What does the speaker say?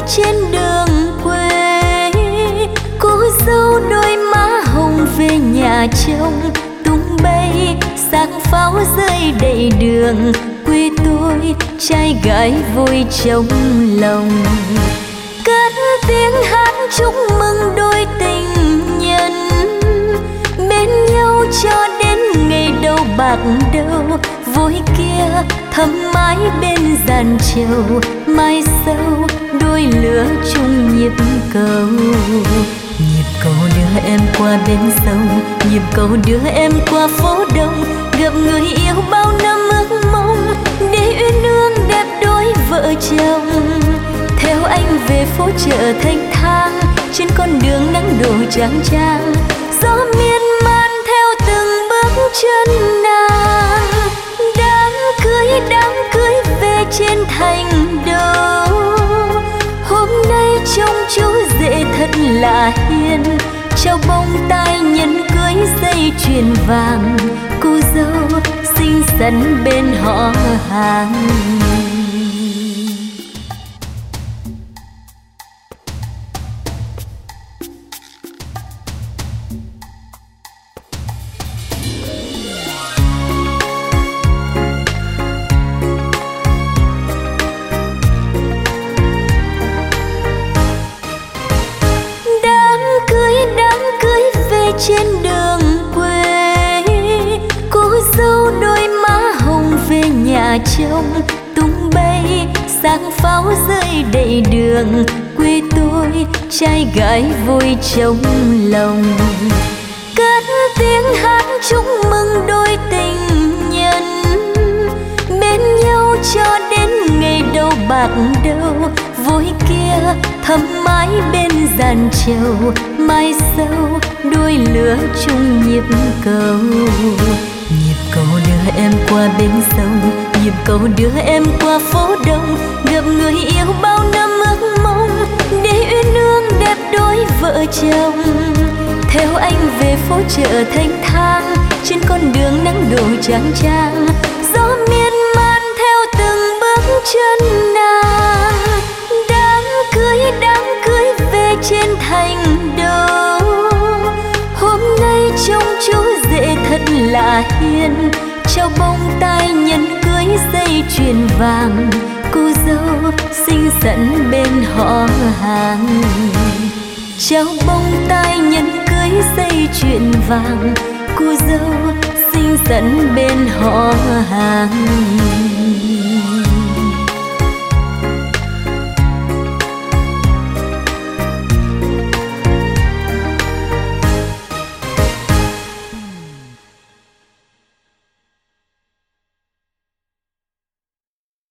trên đường quê. Cô dâu đôi má hồng về nhà chồng, tung bay sáng pháo rơi đầy đường. Quê tôi trai gái vui trong lòng, cất tiếng hát chúc mừng đôi tình nhân, bên nhau cho đến ngày đầu bạc đầu. Vui kia thắm mãi bên giàn trầu, mai sau đôi lứa chung nhịp cầu. Nhịp cầu đưa em qua bên sông, nhịp cầu đưa em qua phố đông, gặp người yêu bao năm ước mong, để uyên ương đẹp đôi vợ chồng. Theo anh về phố chợ thanh thang, trên con đường nắng đổ chang chang, gió miên man theo từng bước chân nàng. Đám cưới về trên thành đô, hôm nay trông chú rể thật là hiền, trao bông tai nhẫn cưới dây chuyền vàng, cô dâu xinh xắn bên họ hàng. Trên đường quê, cô dâu đôi má hồng về nhà chồng, tung bay sáng pháo rơi đầy đường. Quê tôi trai gái vui trong lòng, cất tiếng hát chúc mừng đôi tình nhân, bên nhau cho đến ngày đầu bạc đầu. Vui kia thắm mãi bên giàn trầu, mai sau đôi lứa chung nhịp cầu. Nhịp cầu đưa em qua bên sông, nhịp cầu đưa em qua phố đông, gặp người yêu bao năm ước mong, để uyên ương đẹp đôi vợ chồng. Theo anh về phố chợ thanh thang, trên con đường nắng đổ chang chang, gió miên man theo từng bước chân nàng. Đám cưới về trên thành đô, hôm nay trông chú rể thật là hiền, trao bông tai nhẫn cưới dây chuyền vàng, cô dâu xinh xắn bên họ hàng. Trao bông tai nhẫn cưới dây chuyền vàng, cô dâu xinh xắn bên họ hàng.